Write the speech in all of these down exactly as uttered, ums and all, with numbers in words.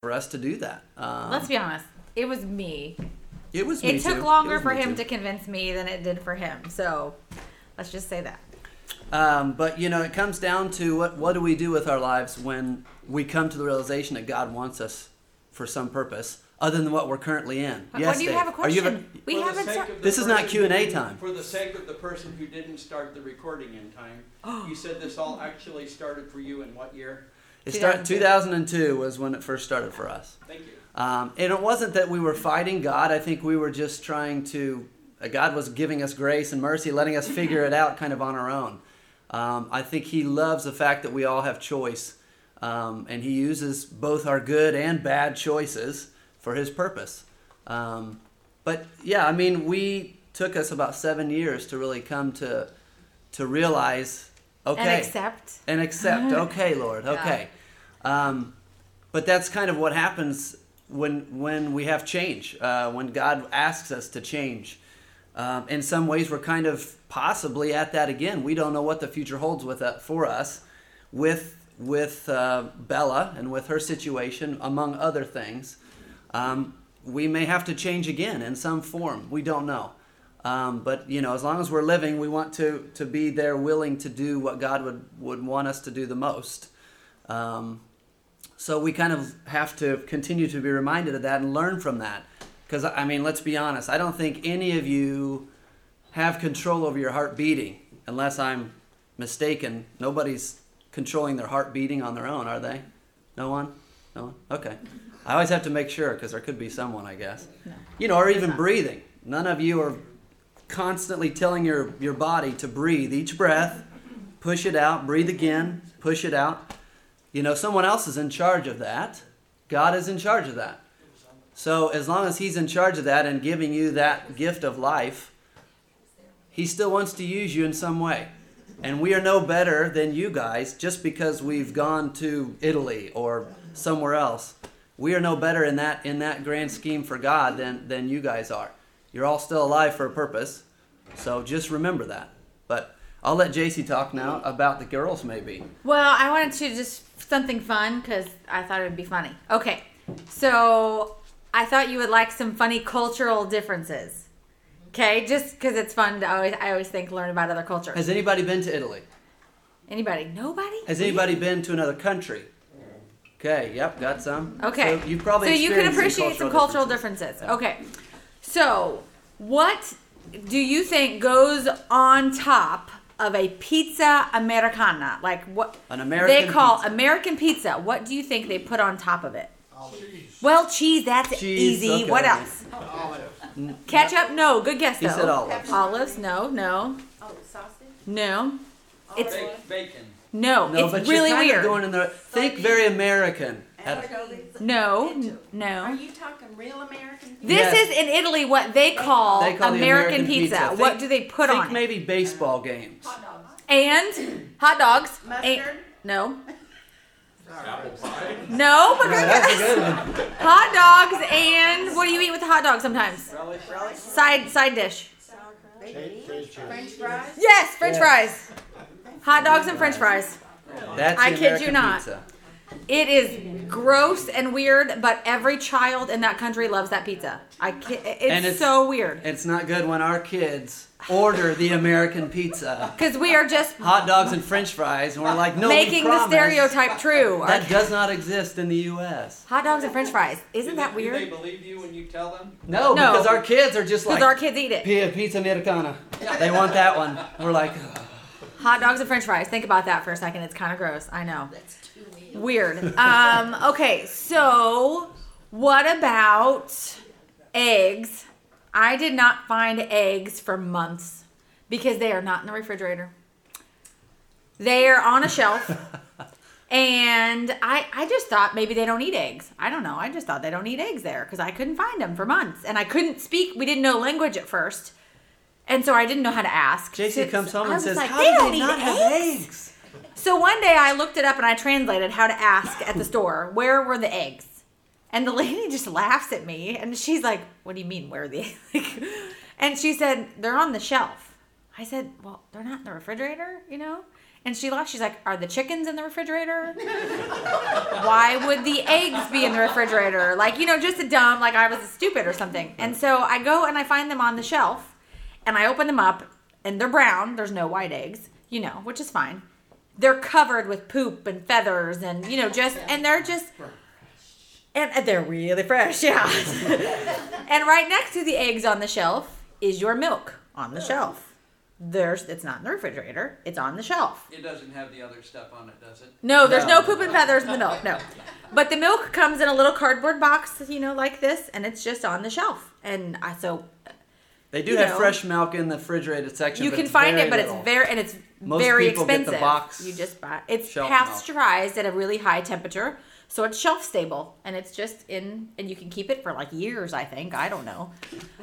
for us to do that. Um, Let's be honest. It was me. It was me It took too. longer It was for me him too. to convince me than it did for him. So let's just say that. Um, but, you know, it comes down to what, what do we do with our lives when we come to the realization that God wants us for some purpose other than what we're currently in. What, Yes, what do you Dave. have a Are you question? ever- we For the haven't. sake Start- of the This is not person Q and A who- time. For the sake of the person who didn't start the recording in time, you said this all actually started for you in what year? It started, two thousand two was when it first started for us. Thank you. Um, and it wasn't that we were fighting God. I think we were just trying to, uh, God was giving us grace and mercy, letting us figure it out kind of on our own. Um, I think he loves the fact that we all have choice. Um, and he uses both our good and bad choices for his purpose. Um, but yeah, I mean, we took us about seven years to really come to, to realize, okay. And accept. And accept. Okay, Lord. Okay. Um, but that's kind of what happens when when we have change, uh, when God asks us to change. Um, in some ways, we're kind of possibly at that again. We don't know what the future holds with that for us, with with uh, Bella and with her situation, among other things. Um, we may have to change again in some form. We don't know. Um, but, you know, as long as we're living, we want to, to be there willing to do what God would, would want us to do the most. Um, so we kind of have to continue to be reminded of that and learn from that. Because, I mean, let's be honest. I don't think any of you have control over your heart beating, unless I'm mistaken. Nobody's controlling their heart beating on their own, are they? No one? No one? Okay. I always have to make sure, because there could be someone, I guess. No, you know, or even breathing. None of you are constantly telling your, your body to breathe. Each breath, push it out, breathe again, push it out. You know, someone else is in charge of that. God is in charge of that. So as long as he's in charge of that and giving you that gift of life, he still wants to use you in some way. And we are no better than you guys just because we've gone to Italy or somewhere else. We are no better in that in that grand scheme for God than, than you guys are. You're all still alive for a purpose. So just remember that. But I'll let J C talk now about the girls maybe. Well, I wanted to just something fun because I thought it would be funny. Okay, so I thought you would like some funny cultural differences. Okay, just because it's fun to always, I always think learn about other cultures. Has anybody been to Italy? Anybody? Nobody? Has anybody been to another country? Okay, yep, got some. Okay. So you've probably So you can experienced appreciate some cultural differences. Yeah. Okay. So, what do you think goes on top of a pizza Americana? Like what An American they call pizza. American pizza. What do you think they put on top of it? Cheese. Well, cheese, that's Cheese, easy. okay. What else? Ketchup? No. Good guess, He though. said olives. Olives? No, no. Oh, sausage? No. It's Ba- Bacon. no, No, it's but really you're kind weird. of going in the think very American. At- no, n- Are no. you talking real American people? This Yes. is in Italy what they call, They call the American, American pizza. pizza. What Think- do they put think on it? maybe baseball games. And hot dogs. Mustard? And- no. Apple pie. No, but Yeah, that's a good one. hot dogs and what do you eat with the hot dog sometimes? Relish. Side side dish. French fries? Yes, French Yes. fries. Hot dogs and French fries. That's I the kid American you not. Pizza. It is gross and weird, but every child in that country loves that pizza. I ki- it's, And it's- so weird It's not good when our kids order the American pizza, because we are just hot dogs and French fries, and we're like, no, we making the promise stereotype true. Our that does not exist in the U S. hot dogs and French fries. Isn't Do that they- Do they weird? believe you when you tell them? No, No. because our kids are just like Because our kids eat it. "Pi- pizza Americana. They want that one. We're like, "Ugh." Hot dogs and French fries. Think about that for a second. It's kind of gross. I know. Weird. Um, okay, so what about eggs? I did not find eggs for months because they are not in the refrigerator. They are on a shelf. And I, I just thought maybe they don't eat eggs. I don't know. I just thought they don't eat eggs there because I couldn't find them for months. And I couldn't speak. We didn't know language at first. And so I didn't know how to ask. J C So- comes home I and was says, like, how they do don't they eat not have eggs? eggs? So one day I looked it up and I translated how to ask at the store, where were the eggs? And the lady just laughs at me and she's like, what do you mean, where are the eggs? And she said, they're on the shelf. I said, well, they're not in the refrigerator, you know? And she laughed. She's like, are the chickens in the refrigerator? Why would the eggs be in the refrigerator? Like, you know, just a dumb, like I was stupid or something. And so I go and I find them on the shelf and I open them up and they're brown. There's no white eggs, you know, which is fine. They're covered with poop and feathers and, you know, just, and they're just, and, and they're really fresh, yeah. And right next to the eggs on the shelf is your milk on the shelf. There's, it's not in the refrigerator. It's on the shelf. It doesn't have the other stuff on it, does it? No, there's no, No. poop and feathers in the milk. No, but the milk comes in a little cardboard box, you know, like this, and it's just on the shelf. And I so They do You have know, fresh milk in the refrigerated section. you but can it's find very it, but little. it's very and it's Most very people get the expensive. box You just buy it's shelf milk. pasteurized at a really high temperature, so it's shelf stable, and it's just in, and you can keep it for like years. I think I don't know.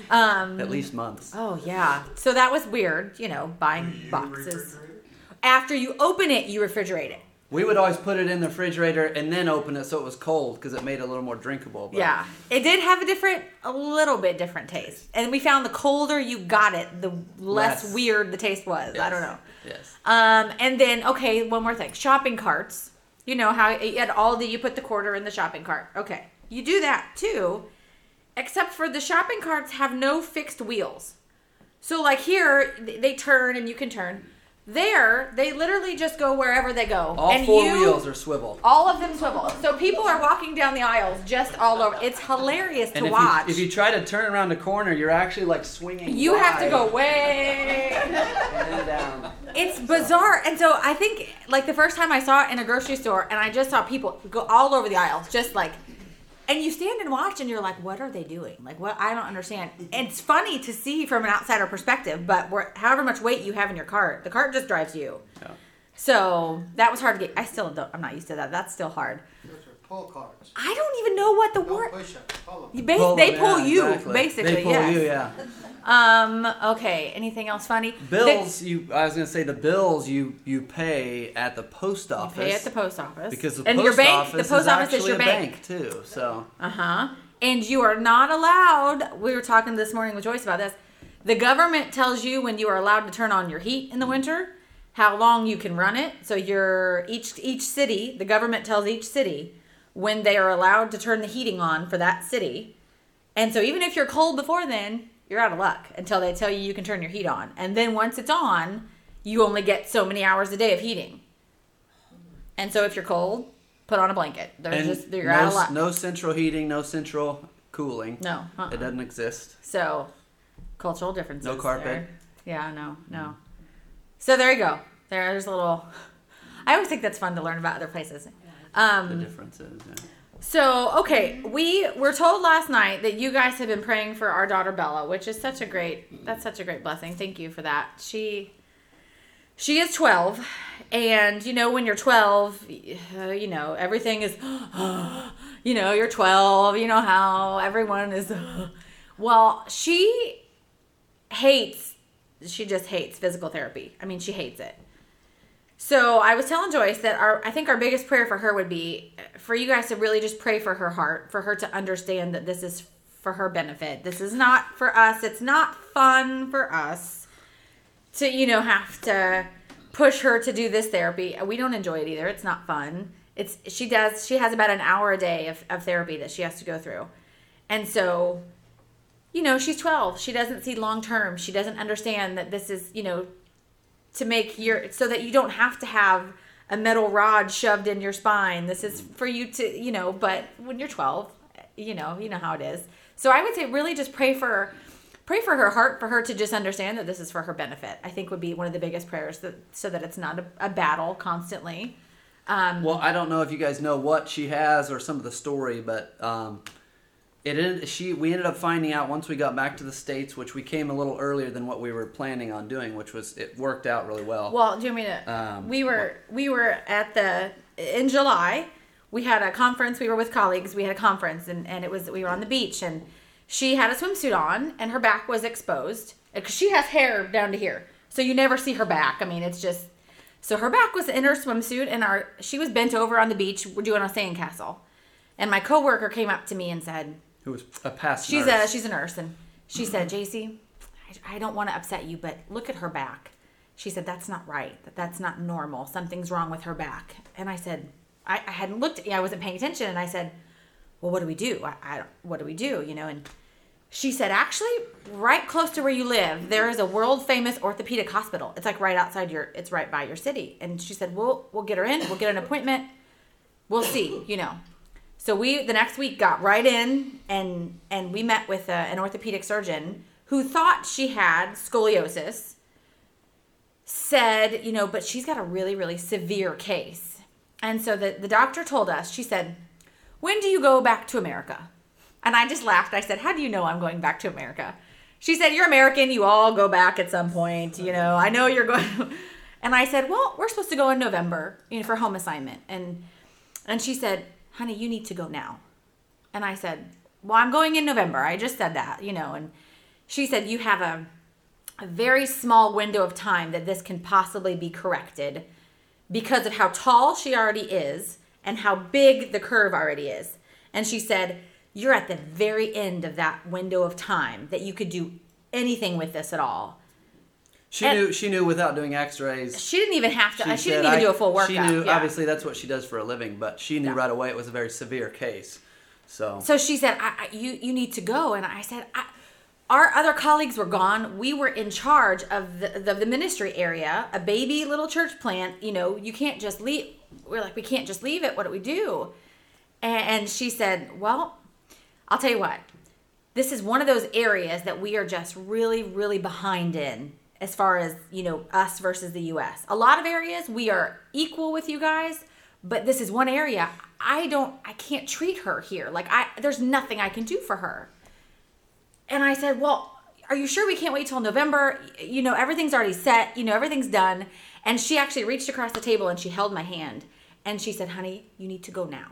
Um, At least months. Oh yeah. So that was weird, you know, buying boxes. After you open it, you refrigerate it. We would always put it in the refrigerator and then open it so it was cold because it made it a little more drinkable. But Yeah. It did have a different, a little bit different taste. And we found the colder you got it, the less, Less. weird the taste was. I Yes. don't know. Yes. Um, and then, okay, one more thing. Shopping carts. You know how at Aldi you put the quarter in the shopping cart. Okay. You do that too, except for the shopping carts have no fixed wheels. So like here, th- they turn and you can turn. There, they literally just go wherever they go. All and four you, wheels are swivel. all of them swivel. So people are walking down the aisles just all over. It's hilarious And to if watch. you, if you try to turn around the corner, you're actually like swinging. You have to go wide way. and then down. It's bizarre. And so I think, like, the first time I saw it in a grocery store, and I just saw people go all over the aisles, just like, and you stand and watch, and you're like, what are they doing? Like, what? I don't understand. It's funny to see from an outsider perspective, but where, however much weight you have in your cart, the cart just drives you. Yeah. So that was hard to get. I still don't, I'm not used to that. That's still hard. Those are pull cards. I don't even know what the Don't word. push them. Pull them. You bas- Pull they them, pull yeah, you, exactly. basically. They pull yes. you, yeah. Um. Okay. Anything else funny? Bills, you. I was gonna say the bills you you pay at the post The, office. you pay at the post office because the and post your bank. office The post is office is actually your a bank. bank too. So Uh huh. And you are not allowed. We were talking this morning with Joyce about this. The government tells you when you are allowed to turn on your heat in the winter, how long you can run it. So you're each each city. The government tells each city when they are allowed to turn the heating on for that city. And so even if you're cold before then, you're out of luck until they tell you you can turn your heat on. And then once it's on, you only get so many hours a day of heating. And so if you're cold, put on a blanket. There's and just you're no, out of luck. no central heating, no central cooling. No, uh-uh. It doesn't exist. So, cultural differences. No carpet. there. Yeah, no, no. So there you go. There's a little. I always think that's fun to learn about other places. The Um, differences. Yeah. so okay, we were told last night that you guys have been praying for our daughter Bella, which is such a great. That's such a great blessing. Thank you for that. She. She is twelve, and you know when you're twelve, uh, you know everything is. You know you're twelve. You know how everyone is. Well, she hates. She just hates physical therapy. I mean, she hates it. So I was telling Joyce that our, I think our biggest prayer for her would be for you guys to really just pray for her heart, for her to understand that this is for her benefit. This is not for us. It's not fun for us to, you know, have to push her to do this therapy. We don't enjoy it either. It's not fun. It's, she does, she has about an hour a day of, of therapy that she has to go through. And so, you know, she's twelve. She doesn't see long term. She doesn't understand that this is, you know, to make your, so that you don't have to have a metal rod shoved in your spine. This is for you to, you know, but when you're twelve, you know, you know how it is. So I would say really just pray for, pray for her heart, for her to just understand that this is for her benefit. I think would be one of the biggest prayers, that, so that it's not a, a battle constantly. Um, Well, I don't know if you guys know what she has or some of the story, but um, it ended, she we ended up finding out once we got back to the States, which we came a little earlier than what we were planning on doing, which was it worked out really well. Well, do you want me to? Um, we were we were at the in July. We had a conference. We were with colleagues. We had a conference, and, and it was we were on the beach, and she had a swimsuit on, and her back was exposed because she has hair down to here, so you never see her back. I mean, it's just so her back was in her swimsuit, and our she was bent over on the beach. We're doing a sandcastle, and my coworker came up to me and said, who was a past She's nurse. a she's a nurse, and she said, "J C, I, I don't want to upset you, but look at her back. she said, that's not right. That That's not normal. Something's wrong with her back. And I said, I, I hadn't looked, I wasn't paying attention. And I said, well, what do we do? I, I don't, what do we do? You know, and she said, actually, right close to where you live, there is a world famous orthopedic hospital. It's like right outside your, it's right by your city. And she said, we'll, we'll get her in. We'll get an appointment. We'll see, you know. So we, the next week, got right in and, and we met with a, an orthopedic surgeon who thought she had scoliosis, said, you know, but she's got a really, really severe case. And so the, the doctor told us, she said, when do you go back to America? And I just laughed. I said, how do you know I'm going back to America? She said, you're American. You all go back at some point. You know, I know you're going. And I said, well, we're supposed to go in November, you know, for home assignment. And and she said, honey, you need to go now. And I said, well, I'm going in November. I just said that, you know. And she said, you have a, a very small window of time that this can possibly be corrected because of how tall she already is and how big the curve already is. And she said, you're at the very end of that window of time that you could do anything with this at all. She And- knew. She knew without doing X-rays. She didn't even have to. She, She, said, didn't even I- do a full workup. She knew. Yeah. Obviously, that's what she does for a living. But she knew Yeah. right away it was a very severe case. So. So she said, I, I, "You you need to go." And I said, I, "Our other colleagues were gone. We were in charge of the, the the ministry area, a baby little church plant. You know, you can't just leave." We're like, "We can't just leave it. What do we do?" And, and she said, "Well, I'll tell you what. This is one of those areas that we are just really, really behind in." As far as, you know, us versus the U S. A lot of areas we are equal with you guys, but this is one area I don't, I can't treat her here. Like, I, there's nothing I can do for her. And I said, well, are you sure we can't wait till November? You know, everything's already set, you know, everything's done. And she actually reached across the table and she held my hand and she said, honey, you need to go now.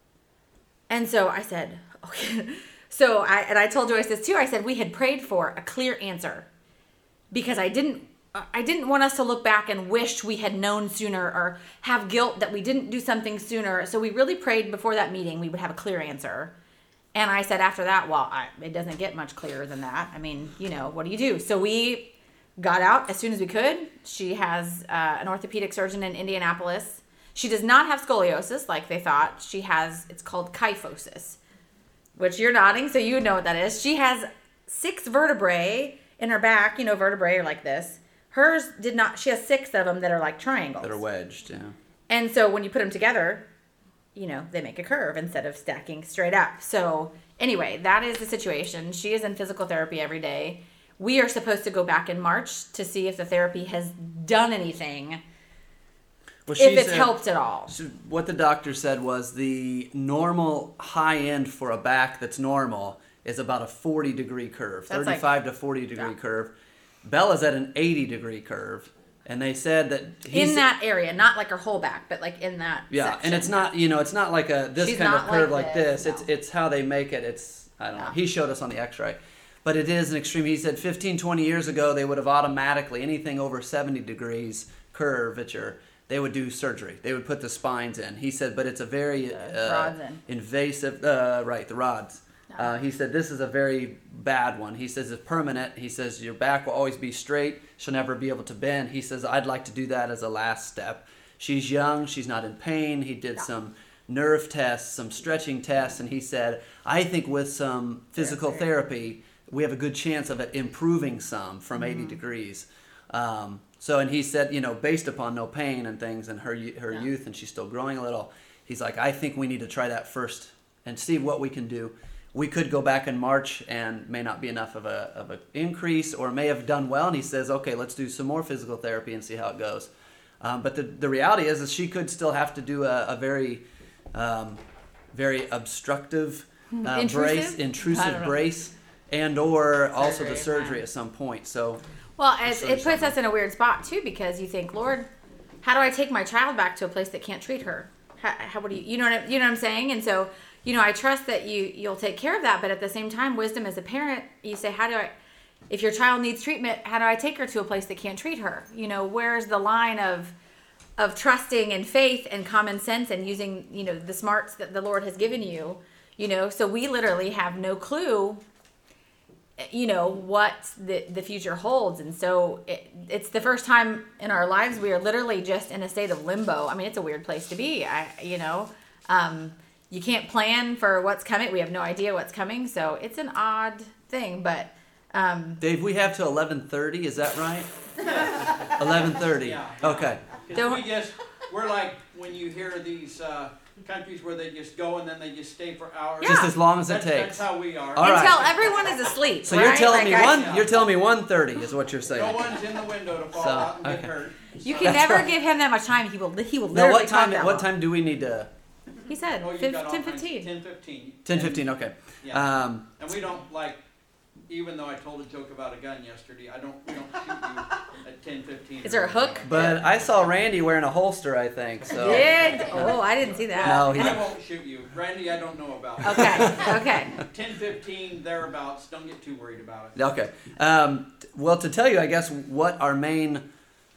And so I said, okay. So I, and I told Joyce this too. I said, we had prayed for a clear answer. Because I didn't, I didn't want us to look back and wish we had known sooner or have guilt that we didn't do something sooner. So we really prayed before that meeting we would have a clear answer. And I said after that, well, I, it doesn't get much clearer than that. I mean, you know, what do you do? So we got out as soon as we could. She has uh, an orthopedic surgeon in Indianapolis. She does not have scoliosis like they thought. She has, it's called kyphosis, which you're nodding, so you know what that is. She has six vertebrae in her back, you know, vertebrae are like this. Hers did not, she has six of them that are like triangles. That are wedged, yeah. And so when you put them together, you know, they make a curve instead of stacking straight up. So anyway, that is the situation. She is in physical therapy every day. We are supposed to go back in March to see if the therapy has done anything, Well, if she it's said- helped at all. she- what the doctor said was the normal high end for a back that's normal is about a forty degree curve, That's thirty-five to forty degree yeah. curve. Bella's at an eighty degree curve, and they said that he's, In that area, not like her whole back, but like in that yeah, section. and it's not, you know, it's not like a this She's kind of not curve like like this, this. It's no. it's how they make it. It's I don't know. Yeah. He showed us on the X-ray, but it is an extreme. He said fifteen, twenty years ago they would have automatically anything over seventy degrees curvature. They would do surgery. They would put the spines in. He said, but it's a very The uh, rods in. invasive. Uh, right, the rods. Uh, he said this is a very bad one. He says it's permanent. He says your back will always be straight. She'll never be able to bend. He says I'd like to do that as a last step. She's young. She's not in pain. He did some nerve tests, some stretching tests, and he said I think with some physical therapy we have a good chance of it improving some from Mm-hmm. eighty degrees. Um, so and he said, you know, based upon no pain and things and her her Yeah. youth and she's still growing a little, he's like, I think we need to try that first and see what we can do. We could go back in March and may not be enough of a of an increase or may have done well. And he says, okay, let's do some more physical therapy and see how it goes. Um, but the, the reality is, is she could still have to do a, a very, um, very obstructive uh, Intrusive? brace, I don't intrusive know. brace, and or also the Surgery, surgery yeah. at some point. So Well, as So it puts something. us in a weird spot too, because you think, Lord, how do I take my child back to a place that can't treat her? How, how would you, you know, what I, you know what I'm saying? And so, you know, I trust that you you'll take care of that, but at the same time, wisdom as a parent, you say, how do I, if your child needs treatment, how do I take her to a place that can't treat her? You know, where's the line of of trusting and faith and common sense and using, you know, the smarts that the Lord has given you? You know, so we literally have no clue you know, what the, the future holds. And so it, it's the first time in our lives we are literally just in a state of limbo. I mean, it's a weird place to be. I, you know, um, you can't plan for what's coming. We have no idea what's coming. So it's an odd thing, but, um, Dave, we have till eleven thirty, is that right? eleven thirty. Yeah. Okay. Because we just, we're like, when you hear these uh, countries where they just go and then they just stay for hours. Yeah. Just as long as it That's, takes. that's how we are. All right. until everyone is asleep. So you're right? telling Like me I- one Yeah. you're telling me one thirty is what you're No saying. one's in the window to fall So, out and okay. get hurt. You So- can That's never right. give him that much time. He will. He will Now literally what time talk that what long. time do we need to He said Oh, you fif- got all ten kinds- fifteen. ten fifteen. ten fifteen, okay. Yeah. Um And we don't like, even though I told a joke about a gun yesterday, I don't, we don't shoot you at ten fifteen. Is there a hook? but I saw Randy wearing a holster, I think. So Did oh I didn't see that. No, he I didn't. won't shoot you. Randy, I don't know about. Okay. Okay. ten fifteen, thereabouts. Don't get too worried about it. Okay. Um, well, to tell you, I guess, what our main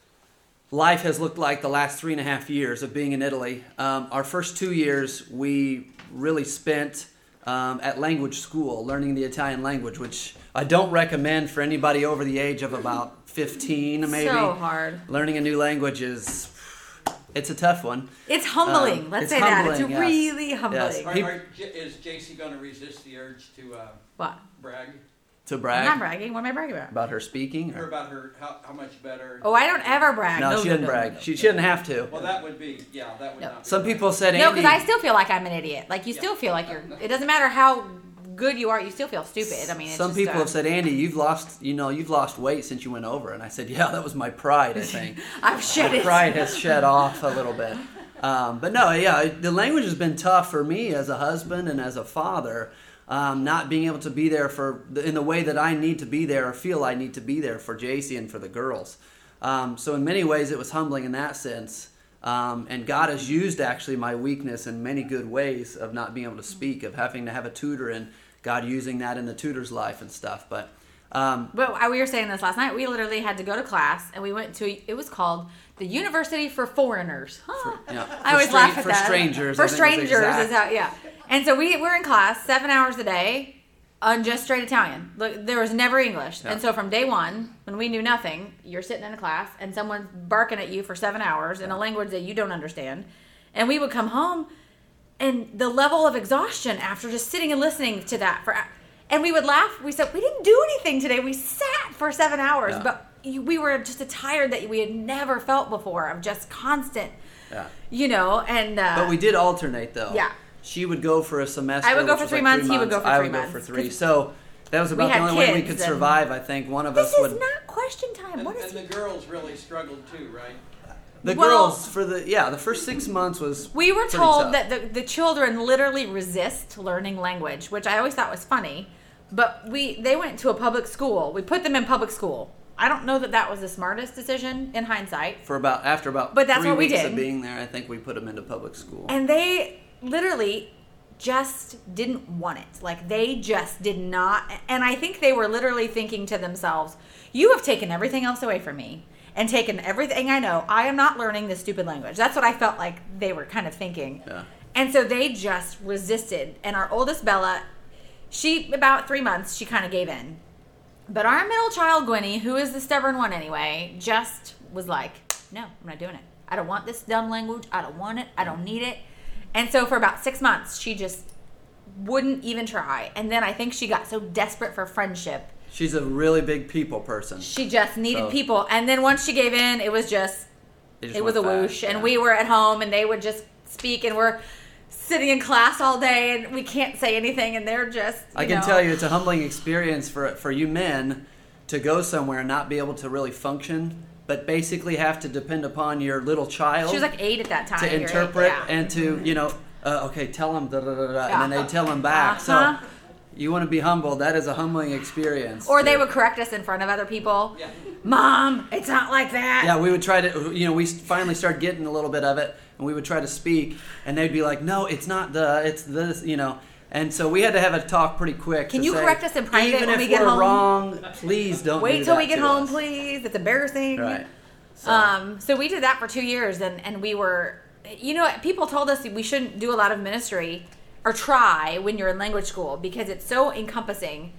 life has looked like the last three and a half years of being in Italy. Um, our first two years, we really spent um, at language school, learning the Italian language, which I don't recommend for anybody over the age of about fifteen, maybe. So hard. Learning a new language is, it's a tough one. It's humbling. Um, Let's it's say that. humbling, It's yes. really humbling. Are, He- are, is J C going to resist the urge to uh, What? brag? To I'm brag not bragging. What am I bragging about? about her speaking. Or Or? about her, how, how much better? Oh, I don't ever brag. No, No, she no, didn't no, brag. no, She no. shouldn't have to. Well, that would be, yeah, that would No. not be Some right. people said, No, Andy. because I still feel like I'm an idiot. Like you Yeah. still feel like you're. It doesn't matter how good you are. You still feel stupid. I mean, it's Some just, people uh, have said, Andy, you've lost, you know, you've lost weight since you went over. And I said, yeah, that was my pride, I think. I've shed The it. pride has shed off a little bit. Um, but no, yeah, the language has been tough for me as a husband and as a father. Um, not being able to be there for in the way that I need to be there or feel I need to be there for J C and for the girls. Um, so in many ways, it was humbling in that sense. Um, and God has used actually my weakness in many good ways of not being able to speak, of having to have a tutor, and God using that in the tutor's life and stuff. But um, But I- we were saying this last night. We literally had to go to class, and we went to. It was called the University for Foreigners. Huh. you know, I always for laugh stra- at for that. strangers. For I think was strangers exact. is how. Yeah. And so we were in class seven hours a day on just straight Italian. Look, there was never English. Yeah. And so from day one, when we knew nothing, you're sitting in a class and someone's barking at you for seven hours in a language that you don't understand. And we would come home, and the level of exhaustion after just sitting and listening to that for, and we would laugh. We said we didn't do anything today. We sat for seven hours, Yeah. but you- we were just tired that we had never felt before of just constant, Yeah. you know. And uh, But we did alternate though. Yeah. She would go for a semester. I would go which for was three like months, he would go for I three would go months. for three. 'Cause So that was about the had only way we kids could and- survive. I think one of this us is would. not question time. And, What is and the girls really struggled too, right? The Well- girls for the yeah the first six months was. We were pretty told tough. that the, the children literally resist learning language, which I always thought was funny. But we they went to a public school. We put them in public school. I don't know that that was the smartest decision in hindsight. for about after about But that's three what we weeks did. of being there. I think we put them into public school. And they literally just didn't want it. Like they just did not. And I think they were literally thinking to themselves, you have taken everything else away from me and taken everything I know. I am not learning this stupid language. That's what I felt like they were kind of thinking. Yeah. And so they just resisted. And our oldest Bella, she, about three months, she kind of gave in. But our middle child, Gwenny, who is the stubborn one anyway, just was like, no, I'm not doing it. I don't want this dumb language. I don't want it. I don't need it. And so for about six months, she just wouldn't even try. And then I think she got so desperate for friendship. She's a really big people person. She just needed So- people. And then once she gave in, it was just, They just it was a went whoosh. fast, And yeah. we were at home and they would just speak and we're sitting in class all day and we can't say anything and they're just, you I can know. tell you, it's a humbling experience for for you men to go somewhere and not be able to really function, but basically have to depend upon your little child. She was like eight at that time. to You're eight, interpret yeah. and to you know uh, okay tell them da, da, da, da, Yeah. and then they tell them back. Uh-huh. So you want to be humble. That is a humbling experience. Or they would correct us in front of other people. Yeah. Mom, it's not like that. yeah, we would try to, you know, we finally started getting a little bit of it, and we would try to speak, and they'd be like, no, it's not the, it's this, you know. And so we had to have a talk pretty quick. Can to you say, correct us in private even when if we get we're home? wrong, please don't Wait do till that we get to home, us. please. It's embarrassing. Right. So, Um, so we did that for two years, and, and we were, you know, people told us we shouldn't do a lot of ministry or try when you're in language school because it's so encompassing.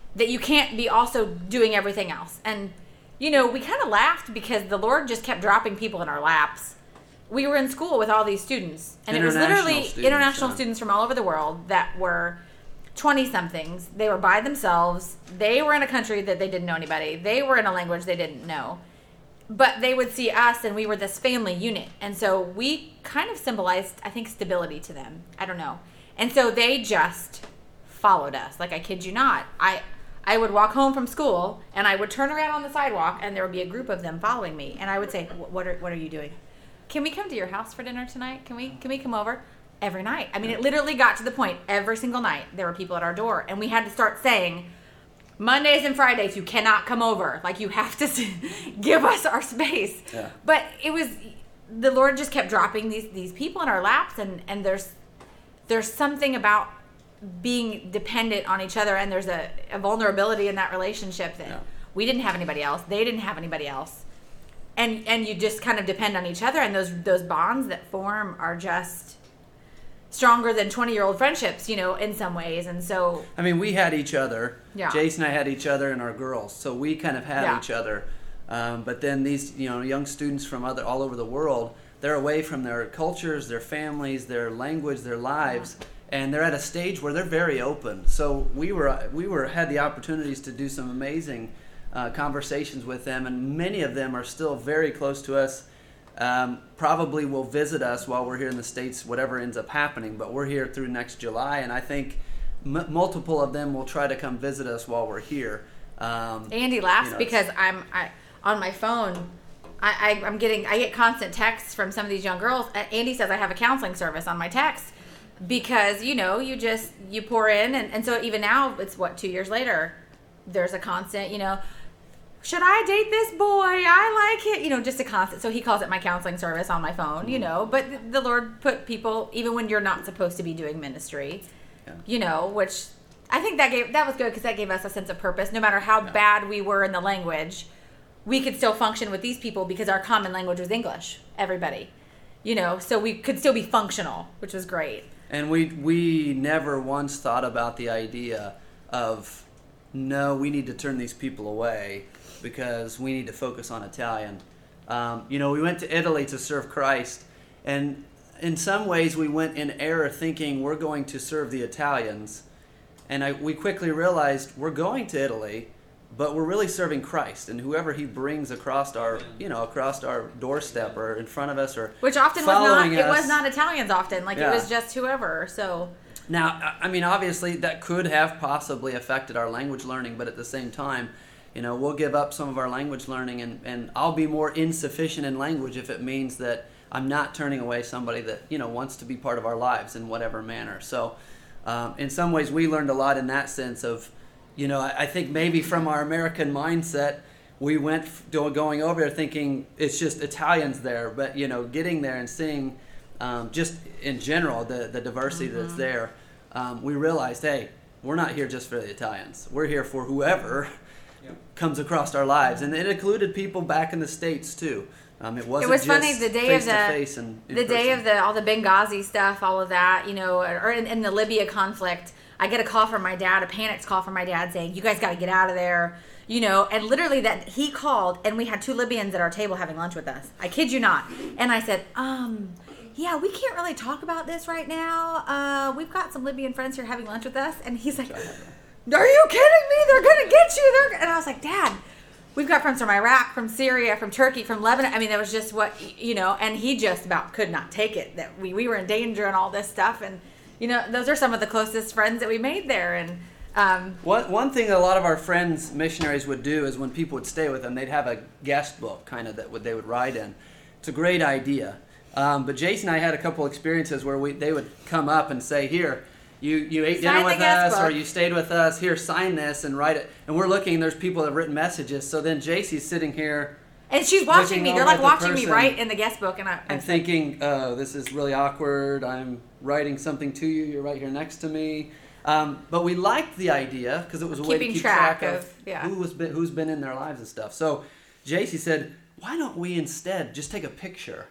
that you can't be also doing everything else. And, you know, we kind of laughed because the Lord just kept dropping people in our laps. We were in school with all these students, and it was literally students, international yeah. students from all over the world that were twenty-somethings. They were by themselves. They were in a country that they didn't know anybody. They were in a language they didn't know. But they would see us, and we were this family unit. And so we kind of symbolized, I think, stability to them. I don't know. And so they just followed us. Like, I kid you not. I I would walk home from school, and I would turn around on the sidewalk, and there would be a group of them following me. And I would say, what are, what are you doing? Can we come to your house for dinner tonight? Can we can we come over? Every night. I mean, it literally got to the point every single night there were people at our door. And we had to start saying, Mondays and Fridays, you cannot come over. Like, you have to give us our space. Yeah. But it was, the Lord just kept dropping these these people in our laps. And, and there's there's something about being dependent on each other. And there's a, a vulnerability in that relationship that Yeah. we didn't have anybody else. They didn't have anybody else. And and you just kind of depend on each other, and those those bonds that form are just stronger than twenty-year-old friendships, you know, in some ways. And so, I mean, we had each other. Yeah. Jason and I had each other and our girls, so we kind of had Yeah. each other. Um, but then these, you know, young students from other all over the world, they're away from their cultures, their families, their language, their lives, and they're at a stage where they're very open. So we were we were had the opportunities to do some amazing Uh, conversations with them, and many of them are still very close to us. Um, probably will visit us while we're here in the States, whatever ends up happening, but we're here through next July, and I think m- multiple of them will try to come visit us while we're here. Um, Andy laughs you know, because I'm I, on my phone. I, I, I'm getting I get constant texts from some of these young girls. Uh, Andy says I have a counseling service on my text because, you know, you just you pour in, and, and so even now it's what two years later, there's a constant, you know. Should I date this boy? I like it. You know, just a constant. So he calls it my counseling service on my phone, you know. But the Lord put people, even when you're not supposed to be doing ministry, Yeah. you know, which I think that gave that was good because that gave us a sense of purpose. No matter how Yeah. bad we were in the language, we could still function with these people because our common language was English. Everybody, you know, so we could still be functional, which was great. And we we never once thought about the idea of, no, we need to turn these people away because we need to focus on Italian. Um, you know, we went to Italy to serve Christ, and in some ways we went in error thinking we're going to serve the Italians. And I, we quickly realized we're going to Italy, but we're really serving Christ and whoever he brings across our, you know, across our doorstep or in front of us or Which often was not, following it us. was not Italians often. Like Yeah. it was just whoever. So Now, I I mean, obviously that could have possibly affected our language learning, but at the same time, you know, we'll give up some of our language learning, and, and I'll be more insufficient in language if it means that I'm not turning away somebody that, you know, wants to be part of our lives in whatever manner. So um, in some ways we learned a lot in that sense of, you know, I, I think maybe from our American mindset, we went f- going over there thinking it's just Italians there, but, you know, getting there and seeing um, just in general the, the diversity Mm-hmm. that's there, um, we realized, hey, we're not here just for the Italians. We're here for whoever Yep. comes across our lives, and it included people back in the States too. Um, it wasn't it was just funny the day face of the to face and in the day person. of the all the Benghazi stuff, all of that, you know, or in, in the Libya conflict. I get a call from my dad, a panicked call from my dad saying, "You guys got to get out of there," you know. And literally, that he called, and we had two Libyans at our table having lunch with us. I kid you not. And I said, um. Yeah, we can't really talk about this right now. Uh, we've got some Libyan friends here having lunch with us. And he's like, are you kidding me? They're going to get you. They're... And I was like, Dad, we've got friends from Iraq, from Syria, from Turkey, from Lebanon. I mean, that was just what, you know, and he just about could not take it that we, we were in danger and all this stuff. And, you know, those are some of the closest friends that we made there. And um, One, one thing that a lot of our friends, missionaries, would do is when people would stay with them, they'd have a guest book kind of that would, they would write in. It's a great idea. Um, but Jason and I had a couple experiences where we they would come up and say, here, you, you ate Sign dinner the with guest us or book. you stayed with us, here, sign this and write it. And we're looking, and there's people that have written messages. So then J C's sitting here and she's watching Looking me. They're over like at the watching me person write in the guest book. And, I, and I thinking, oh, this is really awkward. I'm writing something to you. You're right here next to me. Um, but we liked the idea because it was a way to Keeping keep track track, of, of- yeah. who was been, who's been in their lives and stuff. So J C said, why don't we instead just take a picture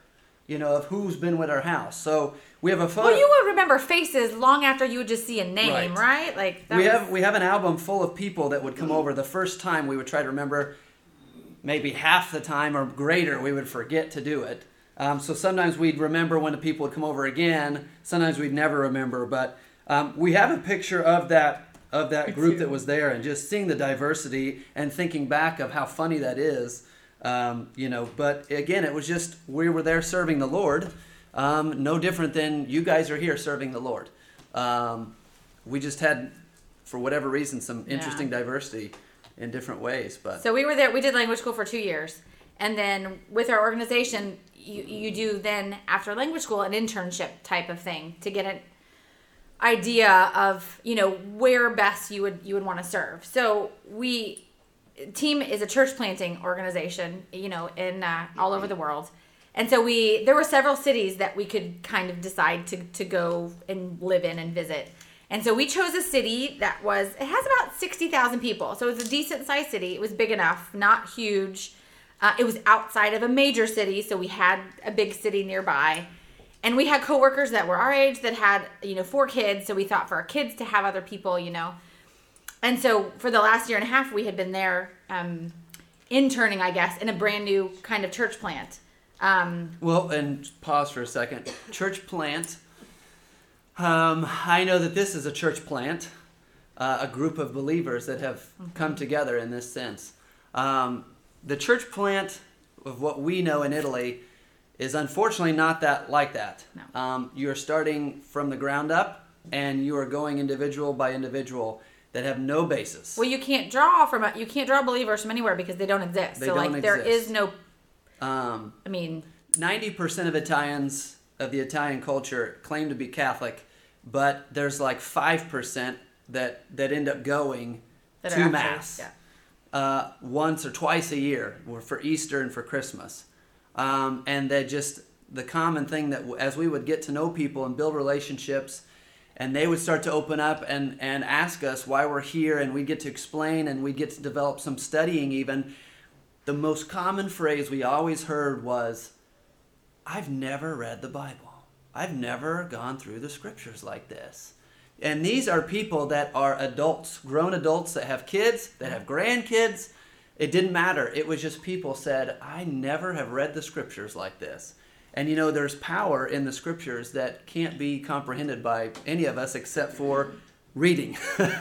you know, of who's been with our house. So we have a photo. Well, you would remember faces long after you would just see a name, Right. right? Like that we was- have we have an album full of people that would come over the first time. We would try to remember. Maybe half the time or greater, we would forget to do it. Um, so sometimes we'd remember when the people would come over again. Sometimes we'd never remember. But um, we have a picture of that of that group that was there, and just seeing the diversity and thinking back of how funny that is. Um, you know, but again, it was just we were there serving the Lord. Um, no different than you guys are here serving the Lord. Um, we just had, for whatever reason, some interesting Yeah. diversity in different ways. But So we were there. We did language school for two years, and then with our organization, you you do then after language school an internship type of thing to get an idea of you know where best you would you would want to serve. So we team is a church planting organization, you know, in uh, all over the world. And so we there were several cities that we could kind of decide to to go and live in and visit. And so we chose a city that was, it has about sixty thousand people. So it was a decent sized city. It was big enough, not huge. Uh, it was outside of a major city, so we had a big city nearby. And we had coworkers that were our age that had, you know, four kids. So we thought for our kids to have other people, you know. And so for the last year and a half, we had been there um, interning, I guess, in a brand new kind of church plant. Um, Well, and pause for a second. Church plant. Um, I know that this is a church plant, uh, a group of believers that have come together in this sense. Um, the church plant of what we know in Italy is unfortunately not that like that. No. Um, you are starting from the ground up, and you are going individual by individual that have no basis. well, you can't draw from a, you can't draw believers from anywhere because they don't exist. They so don't like there exist. is no. Um, I mean, ninety percent of Italians, of the Italian culture, claim to be Catholic, but there's like five percent that, that end up going that are to actually- Mass yeah. uh, once or twice a year, or for Easter and for Christmas. Um, and that just the common thing that as we would get to know people and build relationships, and they would start to open up and, and ask us why we're here, and we'd get to explain, and we'd get to develop some studying even. The most common phrase we always heard was, I've never read the Bible. I've never gone through the scriptures like this. And these are people that are adults, grown adults that have kids, that have grandkids. It didn't matter. It was just people said, I never have read the scriptures like this. And you know, there's power in the scriptures that can't be comprehended by any of us except for reading.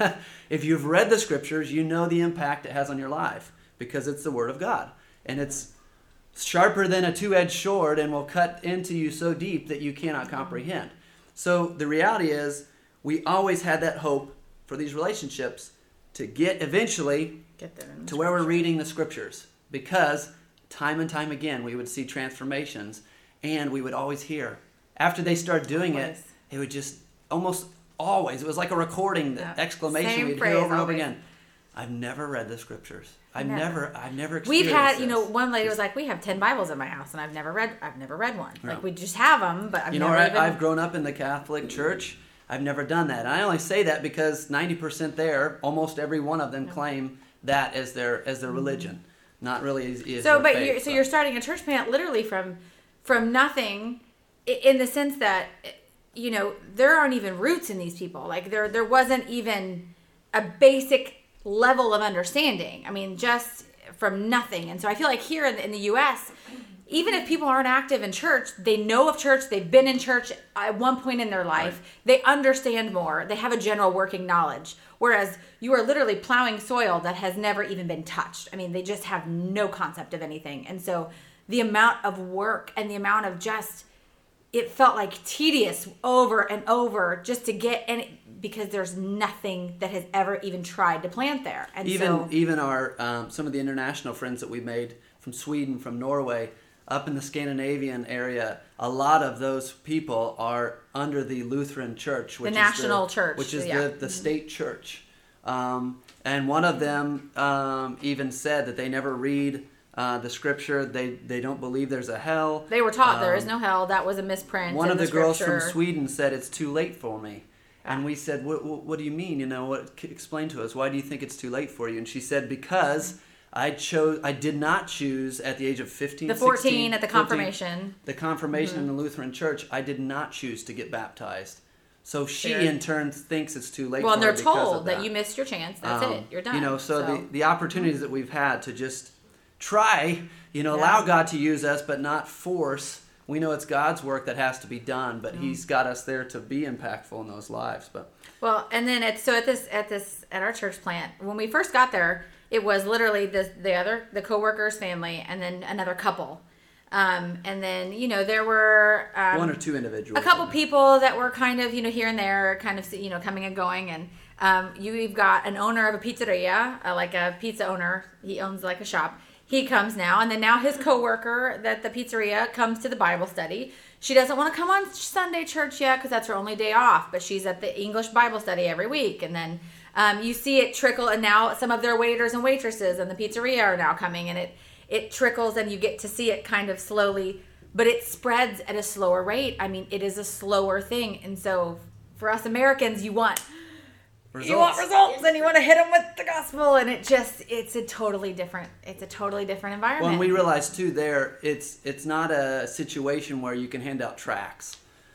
If you've read the scriptures, you know the impact it has on your life because it's the Word of God. And it's sharper than a two-edged sword and will cut into you so deep that you cannot comprehend. So the reality is, we always had that hope for these relationships to get eventually Get there in to where we're reading the scriptures, because time and time again we would see transformations, and we would always hear after they start doing Always. it, it would just almost always, it was like a recording, the Yeah. exclamation Same we'd phrase, hear over and over always. again. I've never read the scriptures. I've Never. never, I've never experienced We've had, you know, this. one lady was like, "We have ten Bibles in my house, and I've never read, I've never read one. Yeah. Like we just have them, but I've You know, never I, even." I've grown up in the Catholic Church. I've never done that. And I only say that because ninety percent there, almost every one of them claim that as their as their religion, not really as, as so, their but faith, you're, so you're starting a church plant literally from from nothing, i- in the sense that, you know, there aren't even roots in these people. Like there there wasn't even a basic level of understanding. I mean, just from nothing. And so I feel like here in the, in the U S, even if people aren't active in church, they know of church, they've been in church at one point in their life, Right. they understand more, they have a general working knowledge. Whereas you are literally plowing soil that has never even been touched. I mean, they just have no concept of anything. And so the amount of work and the amount of just, it felt like tedious over and over just to get any, because there's nothing that has ever even tried to plant there. And even so, even our um, some of the international friends that we made from Sweden, from Norway, up in the Scandinavian area, a lot of those people are under the Lutheran Church, which The is national the, church, which is yeah. the, the state church. Um, and one of them um, even said that they never read uh, the scripture. They they don't believe there's a hell. they were taught there is Um, no hell. That was a misprint. One in of the, girls from scripture. Sweden said, "It's too late for me." And Ah. we said, what, what, what do you mean? You know, what? Explain to us. Why do you think it's too late for you? And she said, because I chose. I did not choose at the age of fifteen, The fourteen sixteen, at the fourteen, confirmation. the confirmation Mm-hmm. in the Lutheran Church. I did not choose to get baptized. So she, Sure. in turn, thinks it's too late. Well, and for her they're because told of that. you missed your chance. That's Um, it. You're done. You know, so, the the opportunities that we've had to just try, you know, Yeah. allow God to use us, but not force. We know it's God's work that has to be done, but Mm-hmm. He's got us there to be impactful in those lives. But Well, and then it's so at this at this at our church plant when we first got there, it was literally the the other the coworkers' family and then another couple, um, and then you know there were um, one or two individuals. a couple people that were kind of you know here and there, kind of you know coming and going, and um, you've got an owner of a pizzeria, uh, like a pizza owner. He owns like a shop. He comes now, and then now his coworker that the pizzeria comes to the Bible study. She doesn't want to come on Sunday church yet because that's her only day off, but she's at the English Bible study every week. And then um, you see it trickle, and now some of their waiters and waitresses in the pizzeria are now coming, and it it trickles, and you get to see it kind of slowly, but it spreads at a slower rate. I mean, it is a slower thing, and so for us Americans, you want results. you want results, and you want to hit them with the gospel, and it just it's a totally different it's a totally different environment. Well, and we realize too there it's it's not a situation where you can hand out tracts.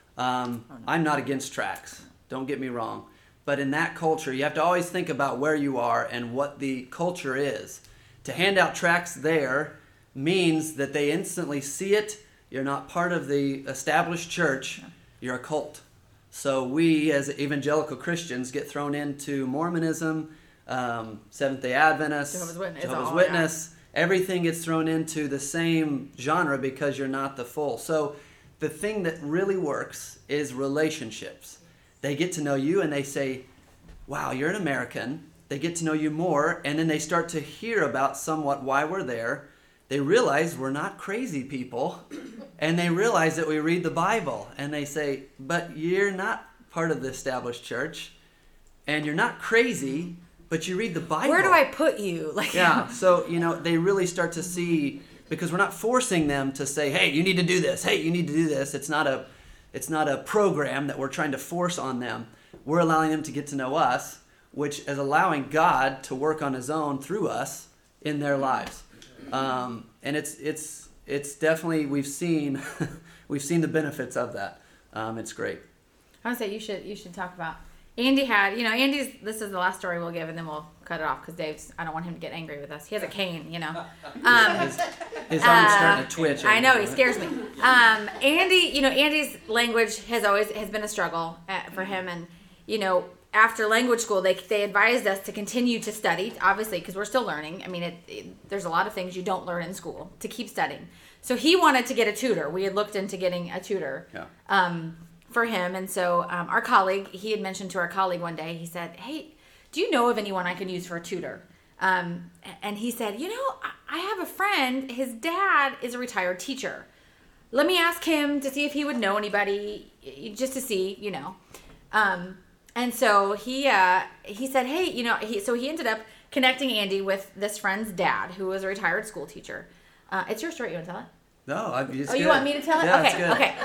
Um, Oh, I'm not against tracts. Don't get me wrong, but in that culture, you have to always think about where you are and what the culture is. To hand out tracts there means that they instantly see it. You're not part of the established church. You're a cult. So we, as evangelical Christians, get thrown into Mormonism, um, Seventh-day Adventists, Jehovah's Witness, Jehovah's all, Witness. Everything gets thrown into the same genre because you're not the full. So the thing that really works is relationships. They get to know you and they say, wow, you're an American. They get to know you more, and then they start to hear about somewhat why we're there. They realize we're not crazy people, and they realize that we read the Bible, and they say, but you're not part of the established church, and you're not crazy, but you read the Bible. Where do I put you? Like Yeah, so, you know, they really start to see, because we're not forcing them to say, hey, you need to do this. Hey, you need to do this. It's not a, it's not a program that we're trying to force on them. We're allowing them to get to know us, which is allowing God to work on His own through us in their lives. Um, and it's it's it's definitely we've seen we've seen the benefits of that. Um, it's great. I would say you should you should talk about Andy had you know Andy's this is the last story we'll give and then we'll cut it off because Dave's I don't want him to get angry with us. He has a cane, you know. Um, His, his arm's Uh, starting to twitch. I know he scares me. Um, Andy, you know, Andy's language has always has been a struggle uh, for him, and you know, after language school, they they advised us to continue to study, obviously, because we're still learning. I mean, it, it, there's a lot of things you don't learn in school to keep studying. So he wanted to get a tutor. We had looked into getting a tutor. Yeah. Um, for him, and so um, our colleague, he had mentioned to our colleague one day. He said, "Hey, do you know of anyone I can use for a tutor?" Um, and he said, you know, I have a friend, his dad is a retired teacher. Let me ask him to see if he would know anybody, just to see, you know. Um, and so he uh, he said, hey, you know, he, so he ended up connecting Andy with this friend's dad, who was a retired school teacher. Uh, it's your story. You want to tell it? No, I just. Oh, you want me to tell it? Yeah, okay, it's good. okay.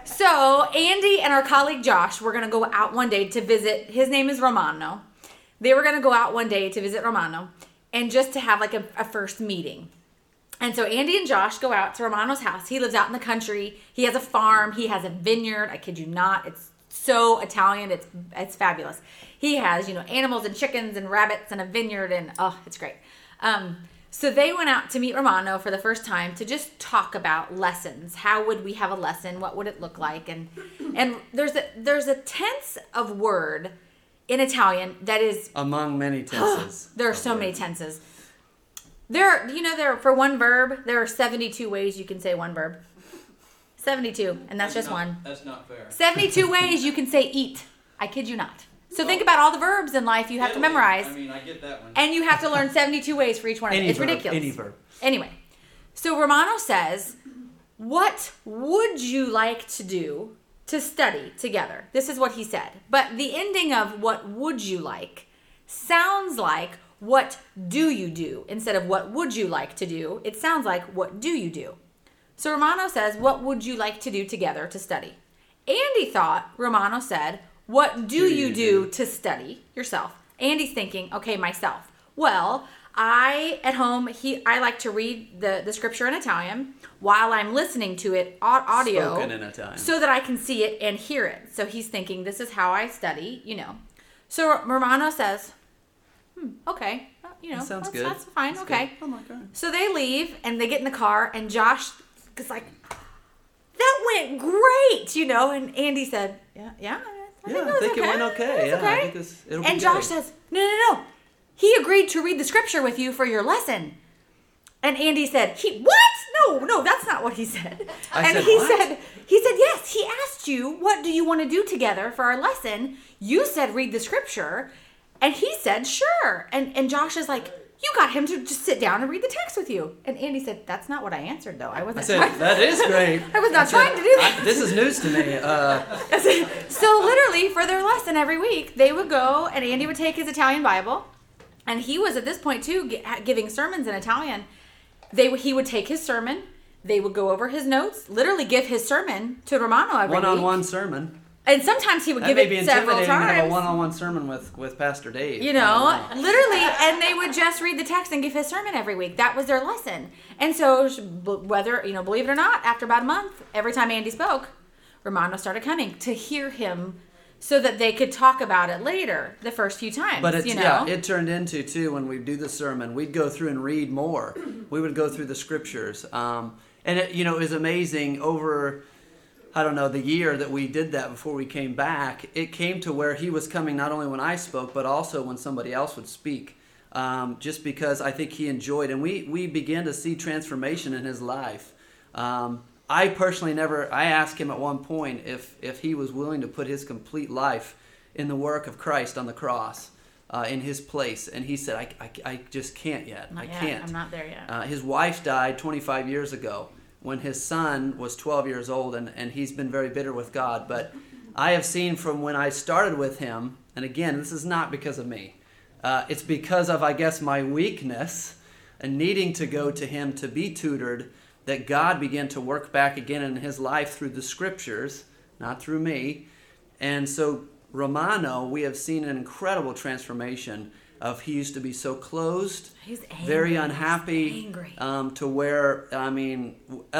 So Andy and our colleague Josh were going to go out one day to visit. His name is Romano. They were going to go out one day to visit Romano and just to have like a, a first meeting. And so Andy and Josh go out to Romano's house. He lives out in the country. He has a farm. He has a vineyard. I kid you not. It's so Italian. It's it's fabulous. He has, you know, animals and chickens and rabbits and a vineyard and oh, it's great. Um, so they went out to meet Romano for the first time to just talk about lessons. How would we have a lesson? What would it look like? And and there's a there's a tense of word in Italian that is Among many tenses. there are so many tenses. There, you know, there for one verb, there are seventy-two ways you can say one verb. seventy-two, and that's just not, one. That's not fair. seventy-two ways you can say eat. I kid you not. So think about all the verbs in life you have to Italy, memorize. I mean, I get that one. And you have to learn seventy-two ways for each one of them. Any It's verb, ridiculous. Any verb. Anyway, so Romano says, what would you like to do to study together? This is what he said. But the ending of what would you like sounds like what do you do instead of what would you like to do. It sounds like what do you do? So Romano says, what would you like to do together to study? Andy thought Romano said, what do, Do you, you do, do? to study yourself? Andy's thinking, okay, myself. Well, I at home he I like to read the the scripture in Italian while I'm listening to it au- audio Spoken in Italian. so that I can see it and hear it. So he's thinking this is how I study, you know. So Romano says, "Hmm, okay, well, you know, That sounds that's, good. that's fine, That's okay." good. I'm like, all right. So they leave and they get in the car and Josh is like, "That went great," you know. And Andy said, "Yeah, yeah, I Yeah, think, it, I was think okay. it went okay. It was Yeah, I okay." think it's, it'll be And good. Josh says, "No, no, no. He agreed to read the scripture with you for your lesson." And Andy said, "He what? No, no, that's not what he said." I and said, he "What?" said, "He said yes. He asked you, what do you want to do together for our lesson? You said read the scripture, and he said sure." And and Josh is like, "You got him to just sit down and read the text with you." And Andy said, "That's not what I answered, though. I I wasn't." said, trying- that is great. I was not I said, trying to do that. I- this is news to me. Uh, So literally for their lesson every week, they would go and Andy would take his Italian Bible, and he was at this point too gi- giving sermons in Italian. They would- he would take his sermon, they would go over his notes, literally give his sermon to Romano every week. one-on-one sermon. And sometimes he would That give may be it several intimidating to have a times. one-on-one sermon with, with Pastor Dave. You I know, don't literally, and they would just read the text and give his sermon every week. That was their lesson. And so, whether, you know, believe it or not, after about a month, every time Andy spoke, Romano started coming to hear him so that they could talk about it later, the first few times. But it's, you know? yeah, it turned into, too, when we do the sermon, we'd go through and read more. We would go through the scriptures. Um, and, it, you know, it was amazing over, I don't know, the year that we did that before we came back. It came to where he was coming not only when I spoke, but also when somebody else would speak. Um, just because I think he enjoyed. And we, we began to see transformation in his life. Um, I personally never, I asked him at one point if, if he was willing to put his complete life in the work of Christ on the cross, uh, in his place. And he said, I, I, I just can't yet. Not I yet. can't. I'm not there yet. Uh, his wife died twenty-five years ago when his son was twelve years old, and, and he's been very bitter with God. But I have seen from when I started with him, and again, this is not because of me. Uh, it's because of, I guess, my weakness and needing to go to him to be tutored, that God began to work back again in his life through the scriptures, not through me. And so Romano, we have seen an incredible transformation of he used to be so closed, He's angry. very unhappy, He's angry. um, to where, I mean,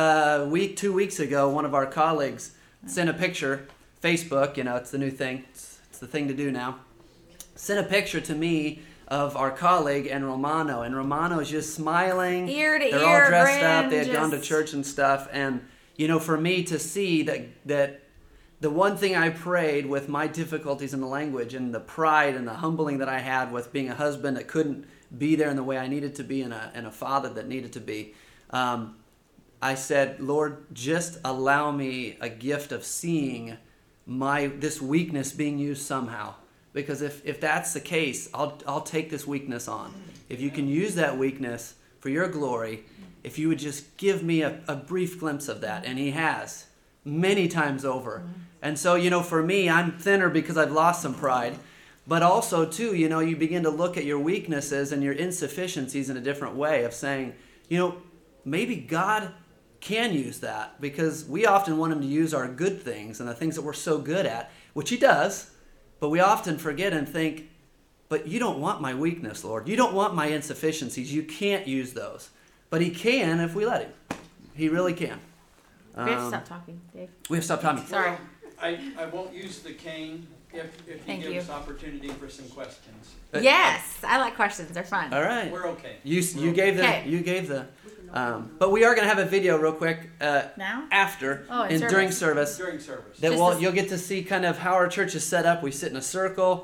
a week, two weeks ago, one of our colleagues sent a picture, Facebook, you know, it's the new thing, it's, it's the thing to do now, sent a picture to me of our colleague and Romano, and Romano's just smiling. Ear to They're ear, all dressed up. grin, They had gone to just- church and stuff, and you know, for me to see that that the one thing I prayed with my difficulties in the language and the pride and the humbling that I had with being a husband that couldn't be there in the way I needed to be, and a and a father that needed to be, um, I said, Lord, just allow me a gift of seeing my this weakness being used somehow. Because if, if that's the case, I'll I'll take this weakness on. If you can use that weakness for your glory, if you would just give me a, a brief glimpse of that. And he has, many times over. And so, you know, for me, I'm thinner because I've lost some pride. But also, too, you know, you begin to look at your weaknesses and your insufficiencies in a different way of saying, you know, maybe God can use that. Because we often want him to use our good things and the things that we're so good at, which he does. But we often forget and think, but you don't want my weakness, Lord. You don't want my insufficiencies. You can't use those. But he can if we let him. He really can. Um, We have to stop talking, Dave. We have to stop talking. Sorry. Well, I, I won't use the cane if, if you Thank give you. us opportunity for some questions. Uh, Yes, I like questions. They're fun. All right. We're okay. You you gave the Okay. you gave the, um, but we are going to have a video real quick uh, Now? after Oh, in and during service. service During service. that Just will this- you'll get to see kind of how our church is set up. We sit in a circle.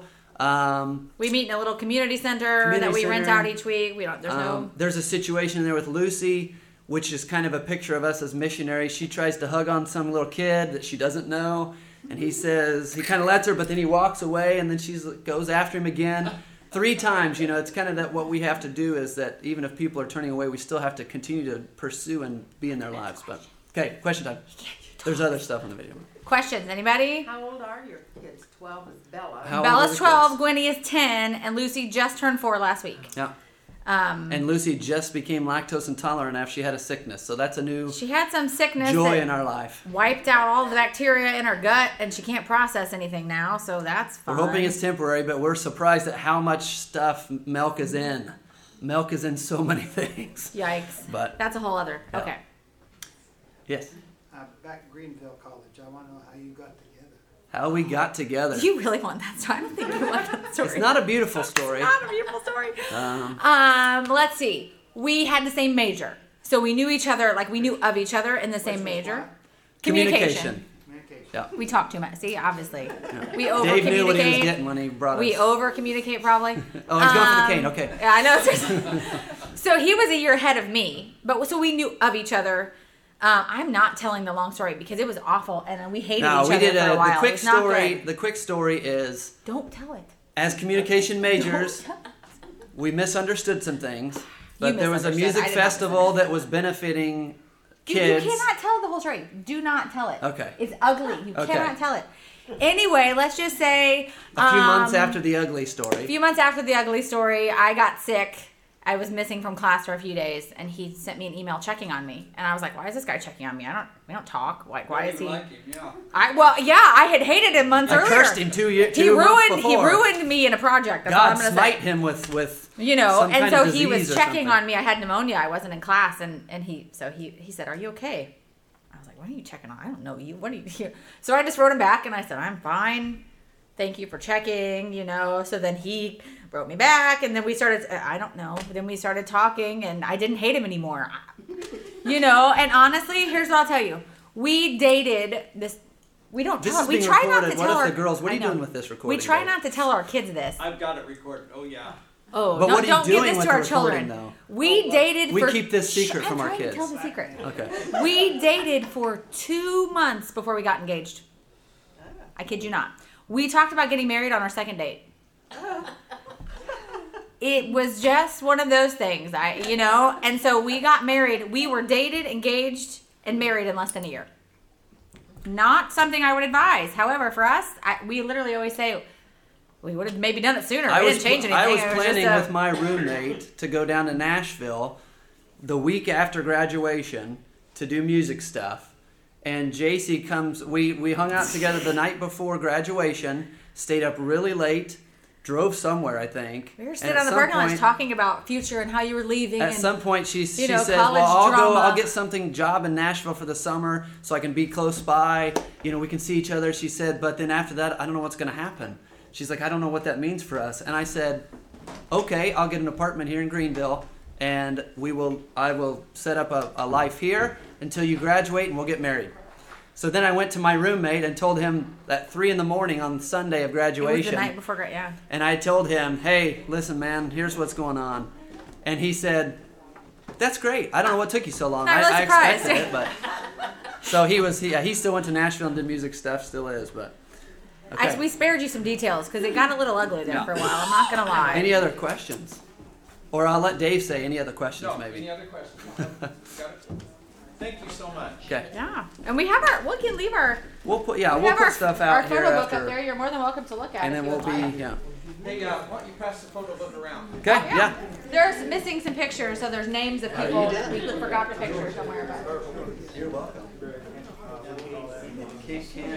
Um, We meet in a little community center Community that we rent center. out each week. We don't. There's Um, no. there's a situation there with Lucy, which is kind of a picture of us as missionaries. She tries to hug on some little kid that she doesn't know, and he says, he kind of lets her, but then he walks away, and then she goes after him again. Three times, you know, it's kind of that what we have to do is that even if people are turning away, we still have to continue to pursue and be in their lives. But okay, question time. There's other stuff in the video. Questions? Anybody? How old are your kids? Twelve is Bella. How old are Bella's the twelve, kids? Gwenny is ten, and Lucy just turned four last week. Yeah. Um, And Lucy just became lactose intolerant after she had a sickness, so that's a new she had some sickness joy that in our life. wiped out all the bacteria in her gut, and she can't process anything now. So that's fine. We're hoping it's temporary, but we're surprised at how much stuff milk is in. milk is in so many things. Yikes. But That's a whole other. Yeah. Okay. yes, Uh, back at Greenville College, I want to know how you got together. how we got together. Do you really want that story? I don't think you want that story. It's not a beautiful story. It's not a beautiful story. Um, Um, let's see. We had the same major. So we knew each other, like we knew of each other in the same Which was major. what? communication. Communication. Yeah. We talk too much. See, obviously. We over Dave knew what he was communicate. getting when he brought We us. over communicate probably. Oh, he's going for the Um, cane. Okay. Yeah, I know. seriously. So he was a year ahead of me, but so we knew of each other. Uh, I'm not telling the long story because it was awful, and we hated No, each we other did for a, a while. the quick It's not story. good. The quick story is, Don't tell it. as communication majors, Don't tell we misunderstood some things. But there was a misunderstood. music I did not festival that was benefiting You- kids. You cannot tell the whole story. Do not tell it. Okay. It's ugly. You Okay. cannot tell it. Anyway, let's just say A few months um, after the ugly story. A few months after the ugly story, I got sick. I was missing from class for a few days, and he sent me an email checking on me. And I was like, "Why is this guy checking on me? I don't, we don't talk. Like, why Really is he?" like him, yeah. I well, yeah, I had hated him months I earlier. cursed him two years. He two months ruined. He before. ruined me in a project. That's God all I'm gonna smite say. him with with. You know, some and kind so of he was disease or checking something. on me. I had pneumonia. I wasn't in class, and and he so he he said, "Are you okay?" I was like, "What are you checking on? I don't know you. What are you?" So I just wrote him back, and I said, "I'm fine. Thank you for checking." You know. So then he wrote me back, and then we started. I don't know. Then we started talking, and I didn't hate him anymore. You know. And honestly, here's what I'll tell you: we dated this. We don't This tell. is We being try recorded. not to What tell if our the girls? What are I you know. doing with this We recording? try Dave? not to tell our kids this. I've got it recorded. Oh, yeah. Oh, But no, what are you don't give doing this with to our the recording, children. though? We dated We for keep this secret Shh, from I'm our trying to kids. tell the secret. Okay. We dated for two months before we got engaged. I kid you not. We talked about getting married on our second date. It was just one of those things, I you know. And so we got married. We were dated, engaged, and married in less than a year. Not something I would advise. However, for us, I, we literally always say we would have maybe done it sooner. I we was didn't change pl- anything. I was It planning just a- with my roommate to go down to Nashville the week after graduation to do music stuff. And J C comes, we, we hung out together the night before graduation, stayed up really late, drove somewhere, I think. We were And sitting at on the some parking lot point- talking about future and how you were leaving. At and some point, she, she know, said, college well, I'll go, drama. I'll get something job in Nashville for the summer so I can be close by. You know, we can see each other. She said, but then after that, I don't know what's going to happen. She's like, I don't know what that means for us. And I said, okay, I'll get an apartment here in Greenville, and we will, I will set up a, a life here until you graduate, and we'll get married. So then I went to my roommate and told him at three in the morning on Sunday of it was graduation. the night before, gra- yeah. And I told him, hey, listen, man, here's what's going on. And he said, that's great. I don't know what took you so long. I'm I, really I surprised. expected it, but. So he was, he, yeah, he still went to Nashville and did music stuff, still is, but. Okay. I, we spared you some details because it got a little ugly there Yeah. for a while. I'm not gonna lie. Any other questions? Or I'll let Dave say any other questions, No, maybe. any other questions? Got it? Thank you so much. Okay. Yeah, and we have our. We can leave our. We'll put, yeah, we we'll have put our, stuff our out here photo book after. up there. You're more than welcome to look at. And if then you we'll would be, like. yeah. Hey, uh, why don't you pass the photo book around? Okay, Oh, yeah. There's missing some pictures, so there's names of people. you did. We forgot the picture somewhere, but. You're welcome.